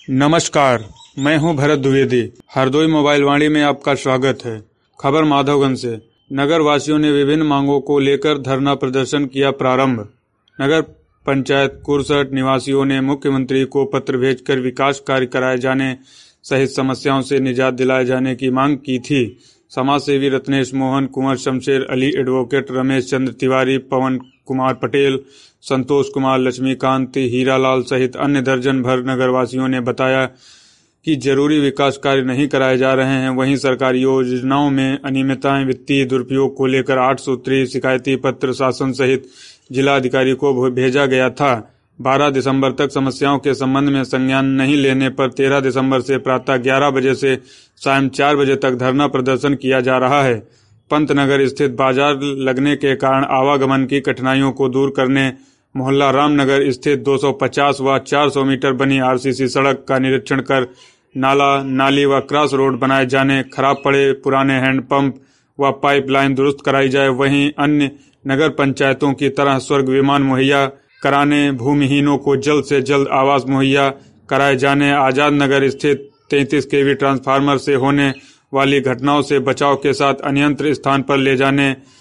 नमस्कार, मैं हूं भरत द्विवेदी। हरदोई मोबाइल वाणी में आपका स्वागत है। खबर माधवगंज से। नगर वासियों ने विभिन्न मांगों को लेकर धरना प्रदर्शन किया प्रारंभ। नगर पंचायत कुरसट निवासियों ने मुख्यमंत्री को पत्र भेजकर विकास कार्य कराए जाने सहित समस्याओं से निजात दिलाए जाने की मांग की थी। समाज सेवी रत्नेश मोहन, कुंवर शमशेर अली, एडवोकेट रमेश चंद्र तिवारी, पवन कुमार पटेल, संतोष कुमार, लक्ष्मीकांत, हीरालाल सहित अन्य दर्जन भर नगरवासियों ने बताया कि जरूरी विकास कार्य नहीं कराए जा रहे हैं। वहीं सरकारी योजनाओं में अनियमितताएं, वित्तीय दुरुपयोग को लेकर 8 सूत्रीय शिकायती पत्र शासन सहित जिलाधिकारी को भेजा गया था। 12 दिसंबर तक समस्याओं के संबंध में संज्ञान नहीं लेने पर 13 दिसंबर से प्रातः 11 बजे से सायं 4 बजे तक धरना प्रदर्शन किया जा रहा है। पंतनगर स्थित बाजार लगने के कारण आवागमन की कठिनाइयों को दूर करने मोहल्ला रामनगर स्थित 250 व 400 मीटर बनी आरसीसी सड़क का निरीक्षण कर नाला, नाली व क्रॉस रोड बनाए जाने, खराब पड़े पुराने हैंडपंप व पाइपलाइन दुरुस्त कराई जाए। वहीं अन्य नगर पंचायतों की तरह स्वर्ग विमान मुहैया कराने, भूमिहीनों को जल्द से जल्द आवास मुहैया कराए जाने, आजाद नगर स्थित 33 केवी ट्रांसफार्मर से होने वाली घटनाओं से बचाव के साथ अन्यत्र स्थान पर ले जाने